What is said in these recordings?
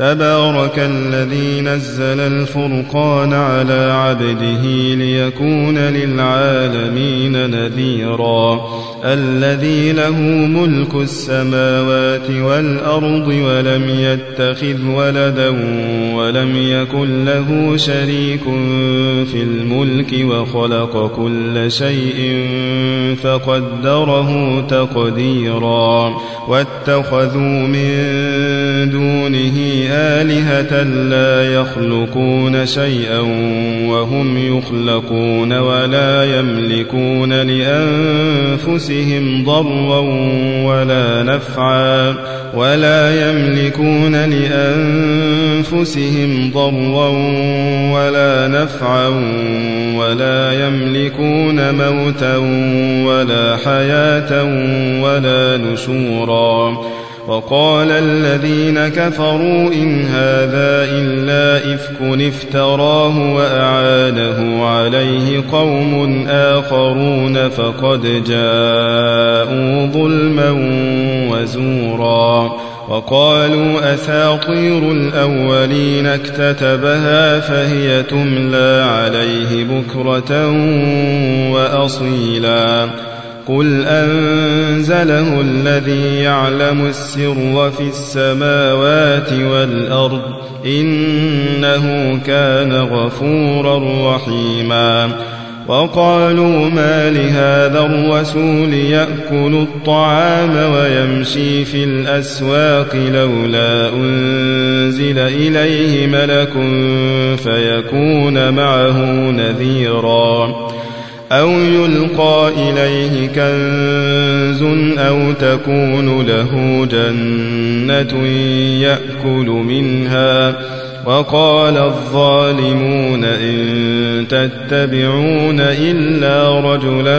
تبارك الذي نزل الفرقان على عبده ليكون للعالمين نذيرا الذي له ملك السماوات والأرض ولم يتخذ ولدا ولم يكن له شريك في الملك وخلق كل شيء فقدره تقديرا واتخذوا من دونه آلهة لا يخلقون شيئا وهم يخلقون ولا يملكون لأنفسهم ضرا ولا نفعا ولا يملكون موتا ولا حياة ولا نشورا وقال الذين كفروا إن هذا إلا إفك افتراه وأعانه عليه قوم آخرون فقد جاءوا ظلما وزورا وقالوا أساطير الأولين اكتتبها فهي تملى عليه بكرة وأصيلا قل أنزله الذي يعلم السر في السماوات والأرض إنه كان غفورا رحيما وقالوا ما لهذا الرسول يأكل الطعام ويمشي في الأسواق لولا أنزل إليه ملك فيكون معه نذيرا أو يلقى إليه كنز أو تكون له جنة يأكل منها وقال الظالمون إن تتبعون إلا رجلا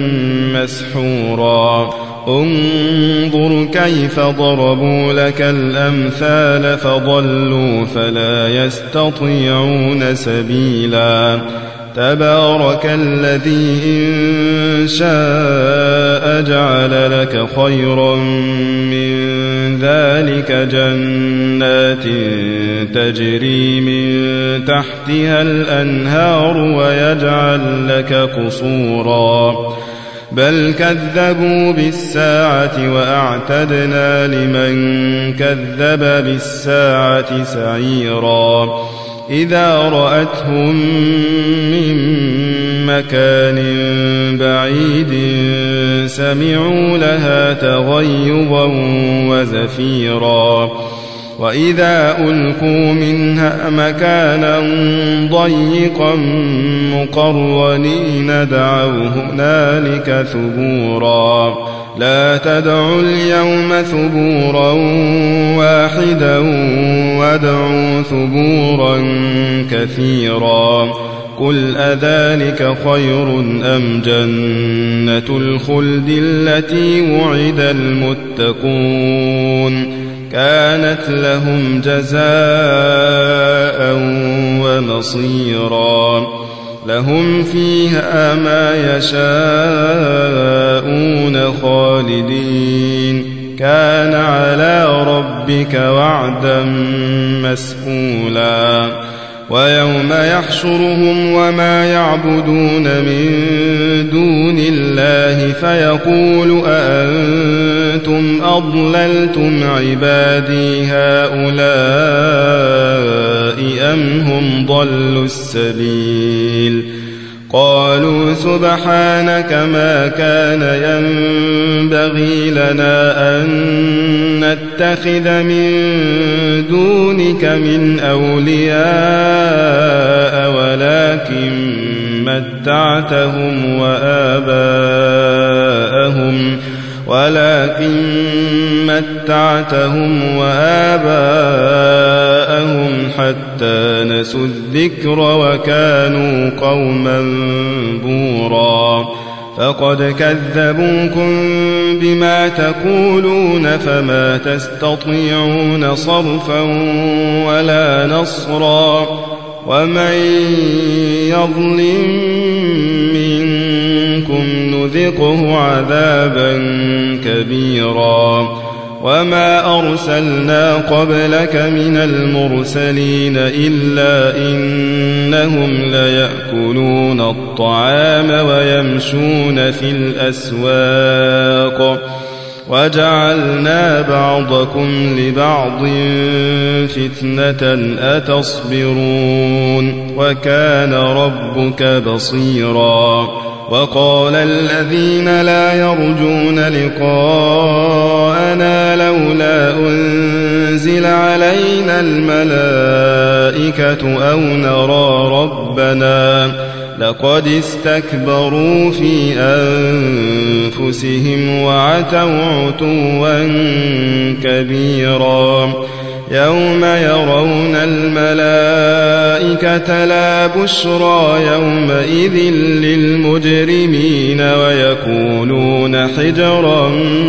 مسحورا انظر كيف ضربوا لك الأمثال فضلوا فلا يستطيعون سبيلا تبارك الذي إن شاء جعل لك خيرا من ذلك جنات تجري من تحتها الأنهار ويجعل لك قصورا بل كذبوا بالساعة وأعتدنا لمن كذب بالساعة سعيرا إذا رأتهم من مكان بعيد سمعوا لها تغيظا وزفيرا وإذا ألقوا منها مكانا ضيقا مقرنين دعوا هنالك ثبورا لا تدعوا اليوم ثبورا واحدا وادعوا ثبورا كثيرا قل أذلك خير أم جنة الخلد التي وعد المتقون كانت لهم جزاء ومصيرا لهم فيها ما يشاءون خالدين كان على ربك وعدا مسئولا ويوم يحشرهم وما يعبدون من دون الله فيقول أأنتم أضللتم عبادي هؤلاء أم هم ضلوا السبيل قالوا سبحانك ما كان ينبغي لنا أن نتخذ من دونك من أولياء ولكن متعتهم وآباءهم حتى نسوا الذكر وكانوا قوما بورا فقد كذبوكم بما تقولون فما تستطيعون صرفا ولا نصرا ومن يظلم منكم نذقه عذابا كبيرا وما أرسلنا قبلك من المرسلين إلا إنهم ليأكلون الطعام ويمشون في الأسواق وجعلنا بعضكم لبعض فتنة أتصبرون وكان ربك بصيرا وقال الذين لا يرجون لقاءنا لولا أنزل علينا الملائكة أو نرى ربنا لقد استكبروا في أنفسهم وعتوا عتوا كبيرا يوم يرون الملائكة لا بشرى يومئذ للمجرمين ويكونون حجرا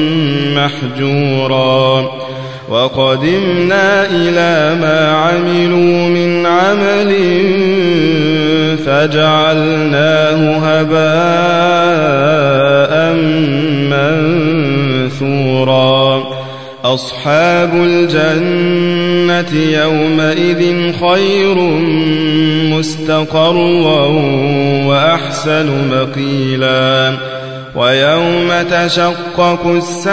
محجورا وقدمنا إلى ما عملوا من عمل فجعلناه هباء منثورا أصحاب الجنة يومئذ خير مستقرا وأحسن مقيلا ويوم تشقق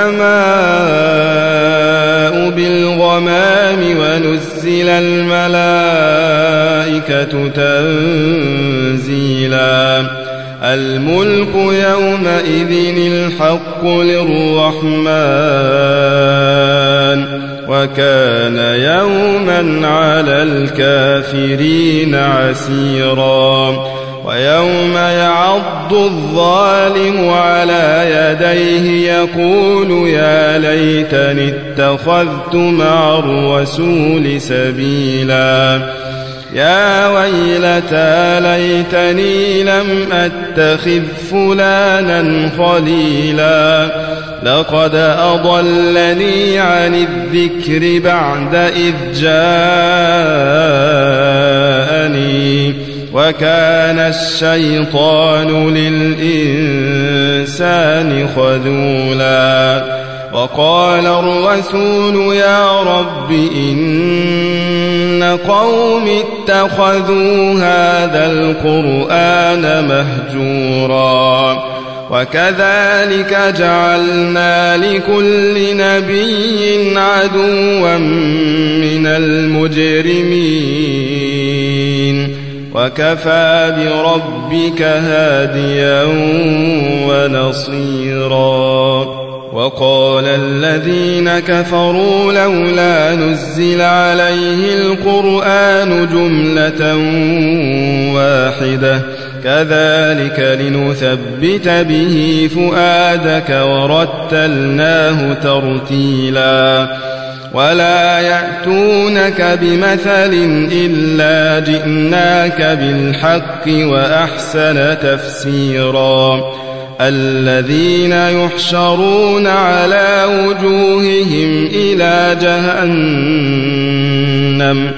السماء بالغمام ونزل الملائكة تنزيلا الملك يومئذ الحق للرحمن وكان يوما على الكافرين عسيرا ويوم يعض الظالم على يديه يقول يا ليتني اتخذت مع الرسول سبيلا يا ويلتى ليتني لم أتخذ فلانا خليلا لقد أضلني عن الذكر بعد إذ جاءني وكان الشيطان للإنسان خذولا وقال الرسول يا رب إن قوم اتخذوا هذا القرآن مهجورا وكذلك جعلنا لكل نبي عدوا من المجرمين وكفى بربك هاديا ونصيرا وقال الذين كفروا لولا نزل عليه القرآن جملة واحدة كذلك لنثبت به فؤادك ورتلناه ترتيلا ولا يأتونك بمثل إلا جئناك بالحق وأحسن تفسيرا الذين يحشرون على وجوههم إلى جهنم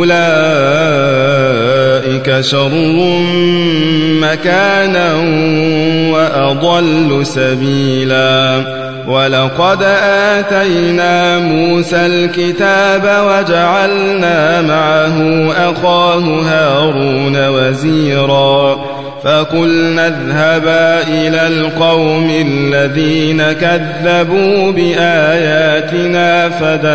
أولئك شر مكانا وأضل سبيلا ولقد آتينا موسى الكتاب وجعلنا معه أخاه هارون وزيرا فقلنا اذهبا إلى القوم الذين كذبوا بآياتنا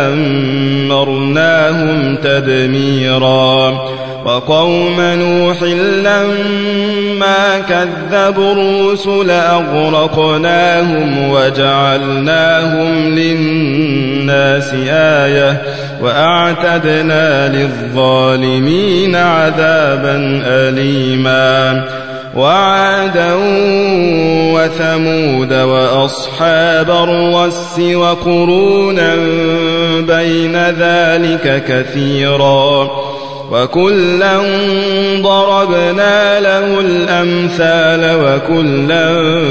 فدمرناهم تدميرا وقوم نوح لما كذبوا الرسل أغرقناهم وجعلناهم للناس آية وأعتدنا للظالمين عذابا أليما وعادا وثمود وأصحاب الرس وقرونا بين ذلك كثيرا وكلا ضربنا له الأمثال وكلا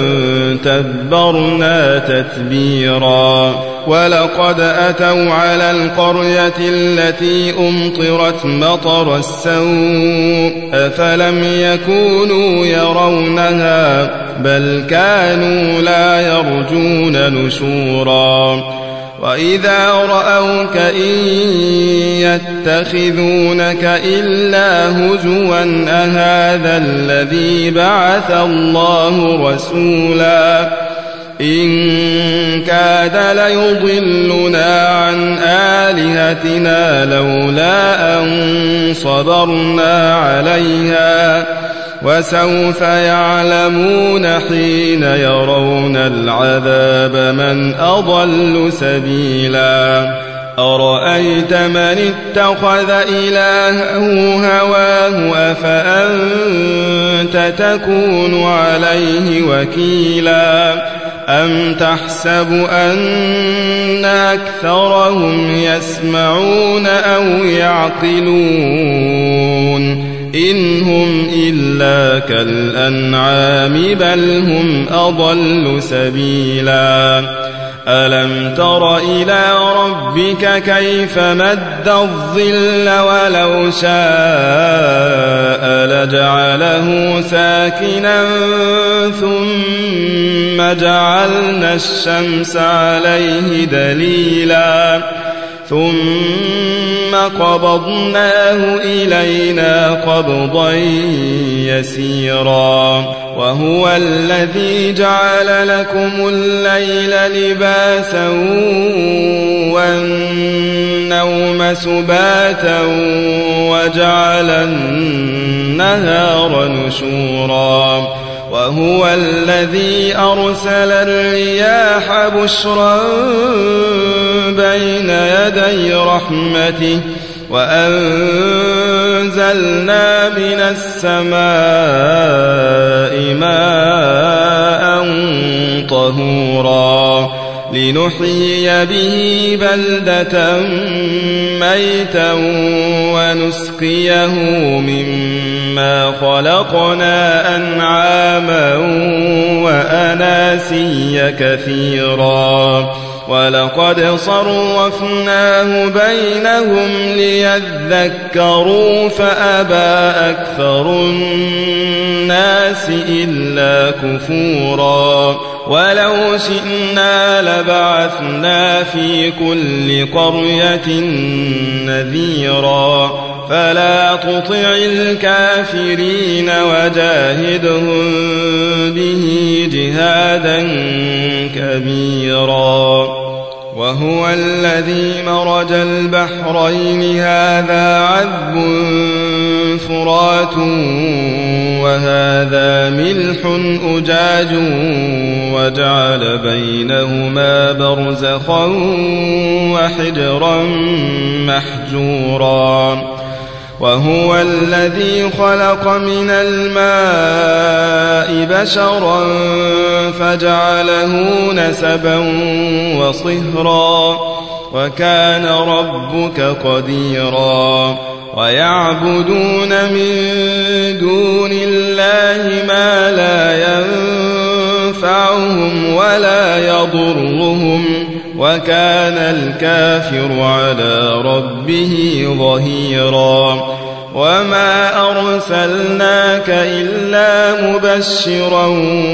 تبرنا تتبيرا ولقد أتوا على القرية التي أمطرت مطر السوء أفلم يكونوا يرونها بل كانوا لا يرجون نشورا وإذا رأوك إن يتخذونك إلا هزوا أهذا الذي بعث الله رسولا إن كاد ليضلنا عن آلهتنا لولا أن صبرنا عليها وسوف يعلمون حين يرون العذاب من أضل سبيلا أرأيت من اتخذ إلهه هواه أفأنت تكون عليه وكيلا أم تحسب أن أكثرهم يسمعون أو يعقلون إن هم إلا كالأنعام بل هم أضل سبيلا ألم تر إلى ربك كيف مد الظل ولو شاء لجعله ساكنا ثم جعلنا الشمس عليه دليلا ثم قبضناه إلينا قبضا يسيرا وهو الذي جعل لكم الليل لباسا والنوم سباتا وجعل النهار نشورا وهو الذي أرسل الرياح بشرا بين يدي رحمته وأنزلنا من السماء ماء طهورا لنحيي به بلدة ميتا ونسقيه مما خلقنا أنعاما وأناسيا كثيرا ولقد صرفناه بينهم ليذكروا فأبى أكثر الناس إلا كفورا ولو شئنا لبعثنا في كل قرية نذيرا فلا تطع الكافرين وجاهدهم به جهادا كبيرا وهو الذي مرج البحرين هذا عذب فرات وهذا ملح أجاج وجعل بينهما برزخا وحجرا محجورا وهو الذي خلق من الماء بشرا فجعله نسبا وصهرا وكان ربك قديرا ويعبدون من دون الله ما لا ينفعهم ولا يضرهم وكان الكافر على ربه ظهيرا وما أرسلناك إلا مبشرا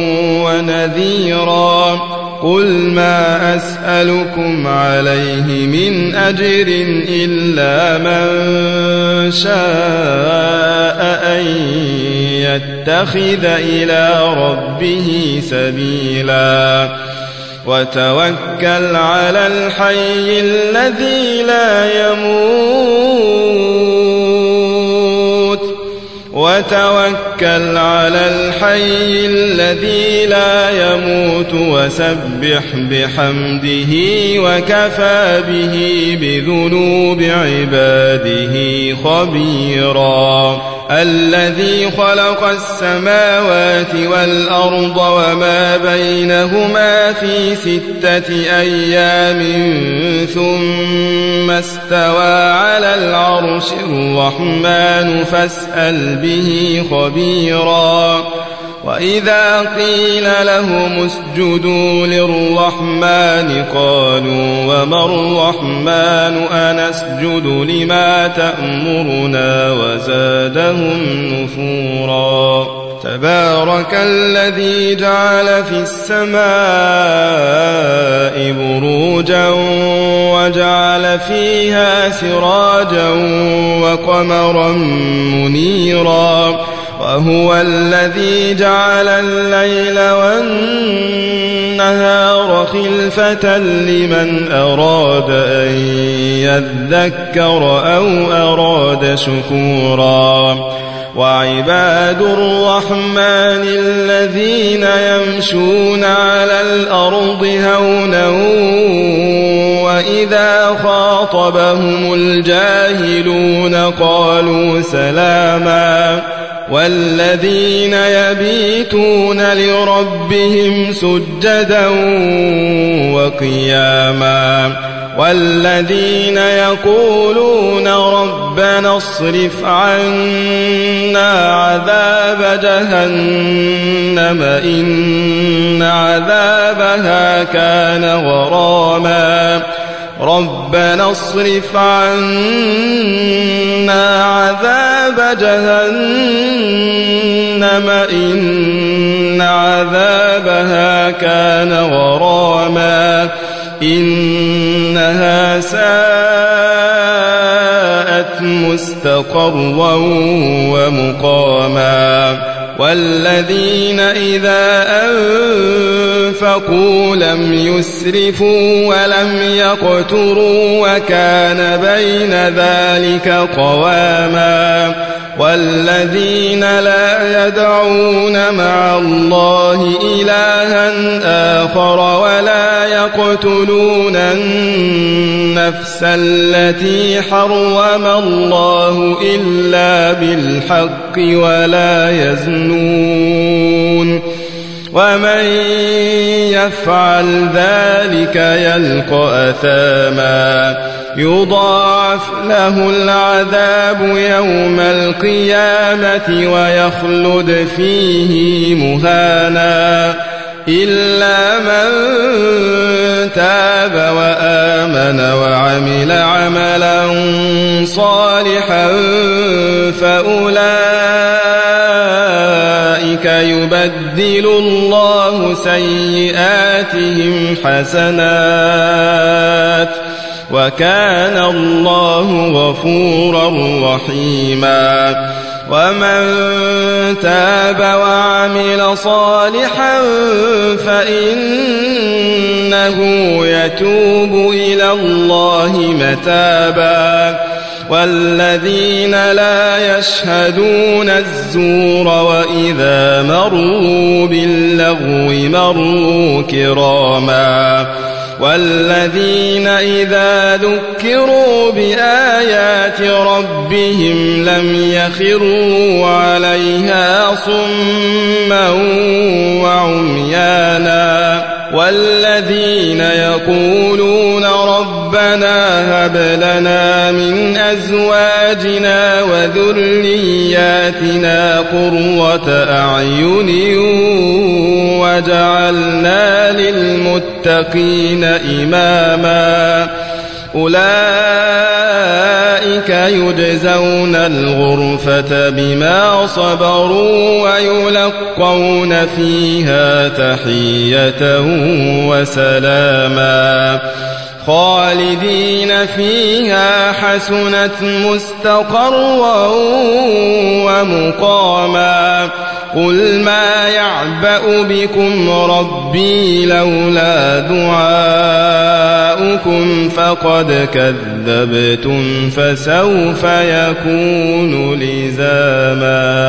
ونذيرا قل ما أسألكم عليه من أجر إلا من شاء أن يتخذ إلى ربه سبيلا وتوكل على الحي الذي لا يموت وتوكل على الحي الذي لا يموت وسبح بحمده وكفى به بذنوب عباده خبيرا الذي خلق السماوات والأرض وما بينهما في 6 أيام ثم استوى على العرش الرحمن فاسأل به خبيرا وإذا قيل لهم اسجدوا للرحمن قالوا وما الرحمن أنسجد لما تأمرنا وزادهم نفورا تبارك الذي جعل في السماء بروجا وجعل فيها سراجا وقمرا منيرا وهو الذي جعل الليل والنهار خلفة لمن أراد أن يذكر أو أراد شكورا وعباد الرحمن الذين يمشون على الأرض هونا وإذا خاطبهم الجاهلون قالوا سلاما والذين يبيتون لربهم سجدا وقياما والذين يقولون ربنا اصرف عنا عذاب جهنم إن عذابها كان غراما ربنا اصرف عنا عذاب جهنم إن عذابها كان غراما إنها ساءت مستقرا ومقاما والذين إذا أنفقوا لم يسرفوا ولم يقتروا وكان بين ذلك قواما والذين لا يدعون مع الله إلها آخر ولا يقتلون النفس التي حرم الله إلا بالحق ولا يزنون ومن يفعل ذلك يلقى أثاما يضاعف له العذاب يوم القيامة ويخلد فيه مهانا إلا من تاب وآمن وعمل عملا صالحا فأولئك يبدل الله سيئاتهم حسنات وكان الله غفورا رحيما ومن تاب وعمل صالحا فإنه يتوب إلى الله متابا والذين لا يشهدون الزور وإذا مروا باللغو مروا كراما والذين إذا ذكروا بآيات ربهم لم يخروا عليها صما وعميانا والذين يقولون ربنا هب لنا من أزواجنا وذرياتنا قرة أعين وجعلنا للمتقين إماما أولئك يجزون الغرفة بما صبروا ويلقون فيها تحية وسلاما خالدين فيها حسنت مستقرا ومقاما قل ما يعبأ بكم ربي لولا دعاؤكم فقد كذبتم فسوف يكون لزاما